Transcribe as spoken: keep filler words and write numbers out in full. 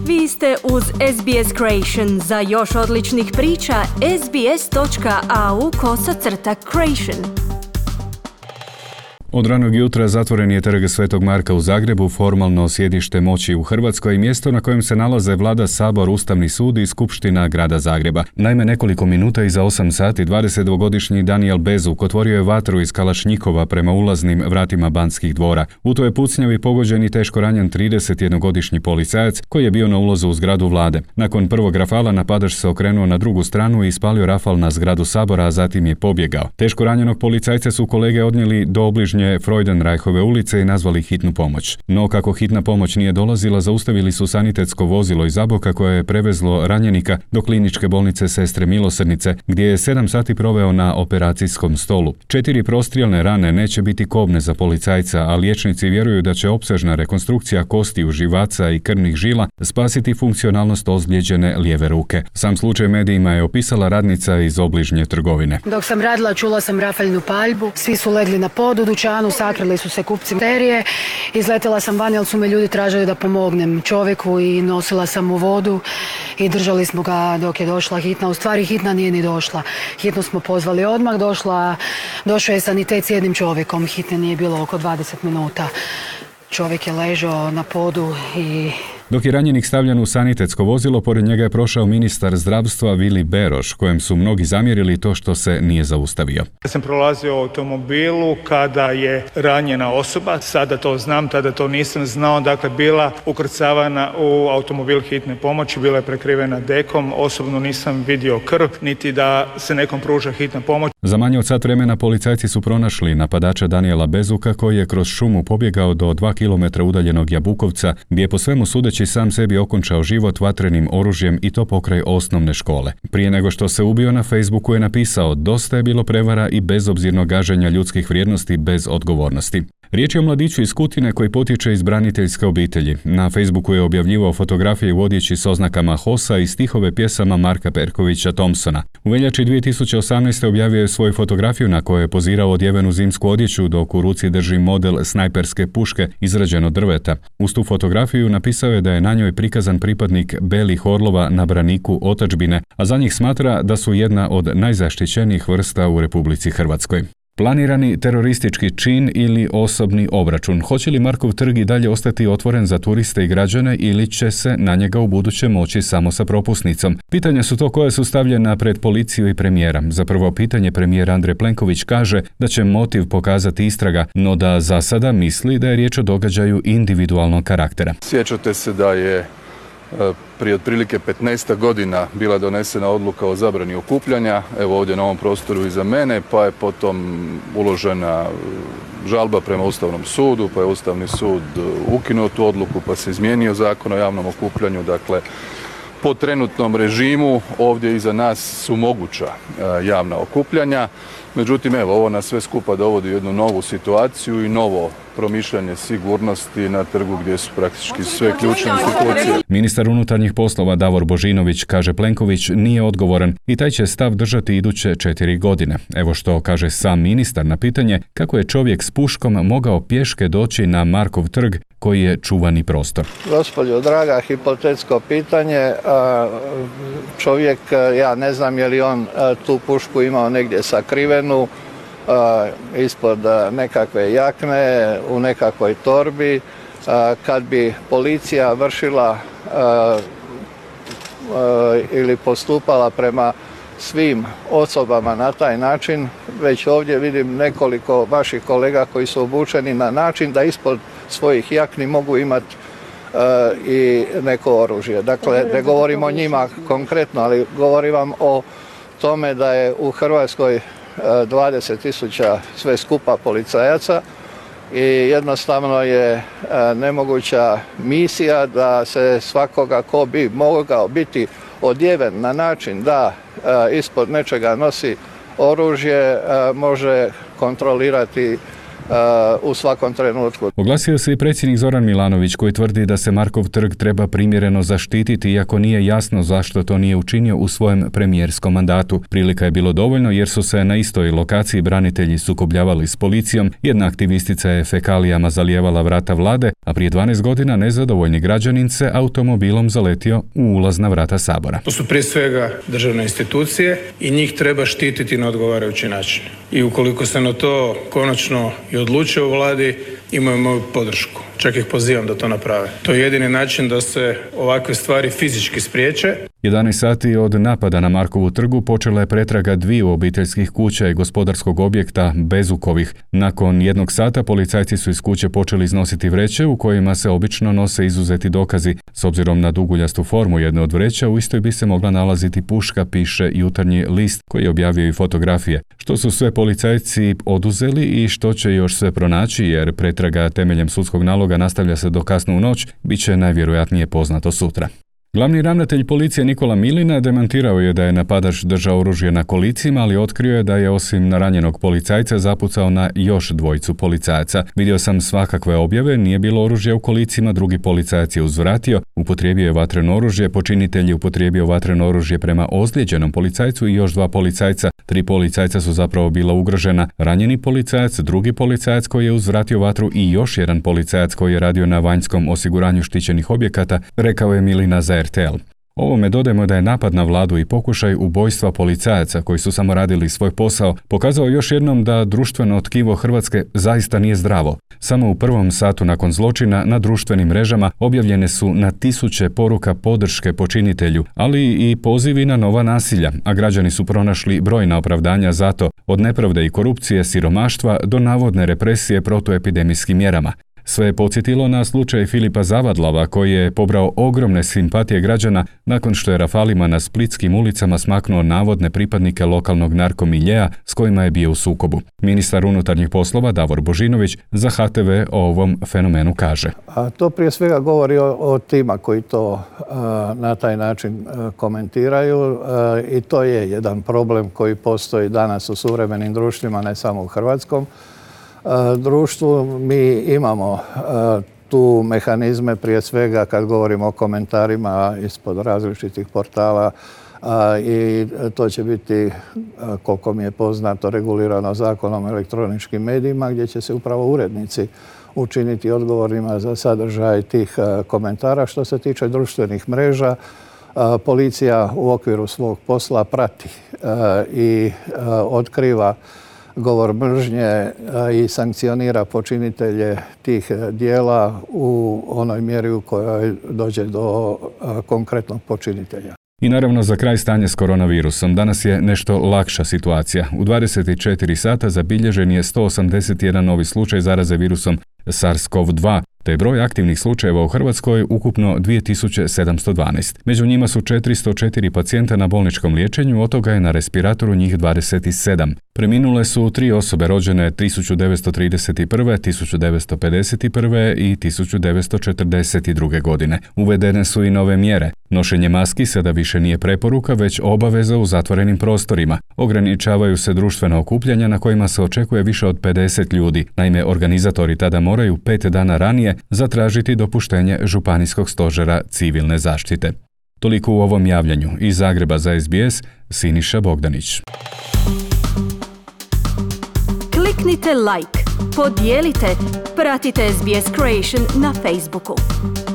Vi ste uz S B S Creation. Za još odličnih priča, sbs.au kosacrta creation. Od ranog jutra zatvoren je Trg Svetog Marka u Zagrebu, formalno sjedište moći u Hrvatskoj i mjesto na kojem se nalaze Vlada, Sabor, Ustavni sud i Skupština grada Zagreba. Naime, nekoliko minuta iza osam sati dvadesetdvogodišnji Danijel Bezuk otvorio je vatru iz kalašnjikova prema ulaznim vratima Banskih dvora. U to je pucnjavi pogođen i teško ranjen tridesetjednogodišnji policajac koji je bio na ulazu u zgradu Vlade. Nakon prvog rafala napadač se okrenuo na drugu stranu i ispalio rafal na zgradu Sabora, a zatim je pobjegao. Teško ranjenog policajca su kolege odnijeli do obližnje Freudenreichove ulice i nazvali hitnu pomoć. No kako hitna pomoć nije dolazila, zaustavili su sanitetsko vozilo iz Zaboka koje je prevezlo ranjenika do kliničke bolnice Sestre Milosrdnice, gdje je sedam sati proveo na operacijskom stolu. Četiri prostrijelne rane neće biti kobne za policajca, a liječnici vjeruju da će opsežna rekonstrukcija kostiju, živaca i krvnih žila spasiti funkcionalnost ozlijeđene lijeve ruke. Sam slučaj medijima je opisala radnica iz obližnje trgovine. Dok sam radila, čula sam rafaljnu paljbu, svi su legli na pod u dućanu, sakrili su se kupci materije, izletela sam van jer su me ljudi tražili da pomognem čovjeku i nosila sam u vodu i držali smo ga dok je došla hitna. U stvari hitna nije ni došla. Hitnu smo pozvali odmah, došla, došao je sanitet s jednim čovjekom, hitne nije bilo oko dvadeset minuta. Čovjek je ležao na podu i... Dok je ranjenik stavljen u sanitetsko vozilo, pored njega je prošao ministar zdravstva Vili Beroš, kojem su mnogi zamjerili to što se nije zaustavio. Ja sam prolazio u automobilu kada je ranjena osoba, sada to znam, tada to nisam znao, dakle bila ukrcavana u automobil hitne pomoći, bila je prekrivena dekom, osobno nisam vidio krv, niti da se nekom pruža hitna pomoć. Za manje od sat vremena policajci su pronašli napadača Danijela Bezuka koji je kroz šumu pobjegao do dva kilometra udaljenog Jabukovca, gdje je po svemu sudeći sam sebi okončao život vatrenim oružjem i to pokraj osnovne škole. Prije nego što se ubio, na Facebooku je napisao: dosta je bilo prevara i bezobzirnog gaženja ljudskih vrijednosti bez odgovornosti. Riječ je o mladiću iz Kutine koji potječe iz braniteljske obitelji. Na Facebooku je objavljivao fotografije u odjeći s oznakama HOS-a i stihove pjesama Marka Perkovića Thompsona. U veljači dvije tisuće osamnaeste. objavio je svoju fotografiju na kojoj je pozirao odjevenu zimsku odjeću dok u ruci drži model snajperske puške izrađen od drveta. Uz tu fotografiju napisao je da je na njoj prikazan pripadnik belih orlova na braniku otadžbine, a za njih smatra da su jedna od najzaštićenijih vrsta u Republici Hrvatskoj. Planirani teroristički čin ili osobni obračun. Hoće li Markov trg i dalje ostati otvoren za turiste i građane ili će se na njega u buduće moći samo sa propusnicom? Pitanja su to koja su stavljena pred policiju i premijera. Za prvo pitanje premijer Andrej Plenković kaže da će motiv pokazati istraga, no da za sada misli da je riječ o događaju individualnog karaktera. Sjećate se da je prije otprilike petnaest godina bila donesena odluka o zabrani okupljanja, evo ovdje na ovom prostoru iza mene, pa je potom uložena žalba prema Ustavnom sudu, pa je Ustavni sud ukinuo tu odluku, pa se izmijenio zakon o javnom okupljanju. Dakle, po trenutnom režimu ovdje iza nas su moguća javna okupljanja. Međutim, evo, ovo nas sve skupa dovodi u jednu novu situaciju i novo promišljanje sigurnosti na trgu gdje su praktički sve ključne institucije. Ministar unutarnjih poslova Davor Božinović, kaže Plenković, nije odgovoran i taj će stav držati iduće četiri godine. Evo što kaže sam ministar na pitanje kako je čovjek s puškom mogao pješke doći na Markov trg koji je čuvani prostor. Gospođo draga, hipotetsko pitanje. Čovjek, ja ne znam je li on tu pušku imao negdje sakrivenu, ispod nekakve jakne, u nekakvoj torbi. Kad bi policija vršila ili postupala prema svim osobama na taj način, već ovdje vidim nekoliko vaših kolega koji su obučeni na način da ispod svojih jakni mogu imati i neko oružje. Dakle, ne govorim o njima konkretno, ali govorim vam o tome da je u Hrvatskoj dvadeset tisuća sve skupa policajaca i jednostavno je nemoguća misija da se svakoga ko bi mogao biti odjeven na način da ispod nečega nosi oružje može kontrolirati u svakom trenutku. Oglasio se i predsjednik Zoran Milanović koji tvrdi da se Markov trg treba primjereno zaštititi iako nije jasno zašto to nije učinio u svojem premijerskom mandatu. Prilika je bilo dovoljno jer su se na istoj lokaciji branitelji sukobljavali s policijom, jedna aktivistica je fekalijama zalijevala vrata vlade, a prije dvanaest godina nezadovoljni građanin se automobilom zaletio u ulazna vrata Sabora. To su prije svega državne institucije i njih treba štititi na odgovarajući način. I ukoliko se na to konačno i odluče u vladi, imaju moju podršku. Čak ih pozivam da to naprave. To je jedini način da se ovakve stvari fizički spriječe. jedanaest sati od napada na Markovu trgu počela je pretraga dviju obiteljskih kuća i gospodarskog objekta Bezukovih. Nakon jednog sata policajci su iz kuće počeli iznositi vreće u kojima se obično nose izuzeti dokazi. S obzirom na duguljastu formu jedne od vreća, u istoj bi se mogla nalaziti puška, piše Jutarnji list koji je objavio i fotografije. Što su sve policajci oduzeli i što će još sve pronaći, jer pretraga temeljem sudskog naloga nastavlja se do kasno u noć, bit će najvjerojatnije poznato sutra. Glavni ravnatelj policije Nikola Milina demantirao je da je napadač držao oružje na kolicima, ali otkrio je da je osim na ranjenog policajca zapucao na još dvojicu policajaca. Vidio sam svakakve objave, nije bilo oružja u kolicima, drugi policajac je uzvratio, upotrijebio je vatreno oružje, počinitelj je upotrijebio vatreno oružje prema ozlijeđenom policajcu i još dva policajca. Tri policajca su zapravo bila ugrožena, ranjeni policajac, drugi policajac koji je uzvratio vatru i još jedan policajac koji je radio na vanjskom osiguranju štićenih objekata, rekao je Milina za R T L. Ovome dodajemo da je napad na vladu i pokušaj ubojstva policajaca koji su samo radili svoj posao pokazao još jednom da društveno tkivo Hrvatske zaista nije zdravo. Samo u prvom satu nakon zločina na društvenim mrežama objavljene su na tisuće poruka podrške počinitelju, ali i pozivi na nova nasilja, a građani su pronašli brojna opravdanja za to, od nepravde i korupcije, siromaštva do navodne represije protuepidemijskim mjerama. Sve je podsjetilo na slučaj Filipa Zavadlava koji je pobrao ogromne simpatije građana nakon što je rafalima na splitskim ulicama smaknuo navodne pripadnike lokalnog narkomiljea s kojima je bio u sukobu. Ministar unutarnjih poslova Davor Božinović za H T V o ovom fenomenu kaže. A to prije svega govori o, o tima koji to a, na taj način a, komentiraju a, i to je jedan problem koji postoji danas u suvremenim društvima, ne samo u hrvatskom društvu. Mi imamo tu mehanizme prije svega kad govorimo o komentarima ispod različitih portala i to će biti, koliko mi je poznato, regulirano Zakonom o elektroničkim medijima gdje će se upravo urednici učiniti odgovornima za sadržaj tih komentara. Što se tiče društvenih mreža, policija u okviru svog posla prati i otkriva govor mržnje i sankcionira počinitelje tih dijela u onoj mjeri u kojoj dođe do konkretnog počinitelja. I naravno za kraj stanje s koronavirusom. Danas je nešto lakša situacija. U dvadeset četiri sata zabilježen je sto osamdeset jedan novi slučaj zaraze virusom SARS-CoV dva, te je broj aktivnih slučajeva u Hrvatskoj ukupno dvije tisuće sedamsto dvanaest. Među njima su četiristo četiri pacijenta na bolničkom liječenju, od toga je na respiratoru njih dvadeset sedam. Preminule su tri osobe rođene tisuću devetsto trideset prve, tisuću devetsto pedeset prve i tisuću devetsto četrdeset druge. godine. Uvedene su i nove mjere. Nošenje maski sada više nije preporuka, već obaveza u zatvorenim prostorima. Ograničavaju se društvena okupljanja na kojima se očekuje više od pedeset ljudi. Naime, organizatori tada moraju pet dana ranije zatražiti dopuštenje Županijskog stožera civilne zaštite. Toliko u ovom javljanju. Iz Zagreba za S B S, Siniša Bogdanić. Kliknite like, podijelite, pratite S B S Creation na Facebooku.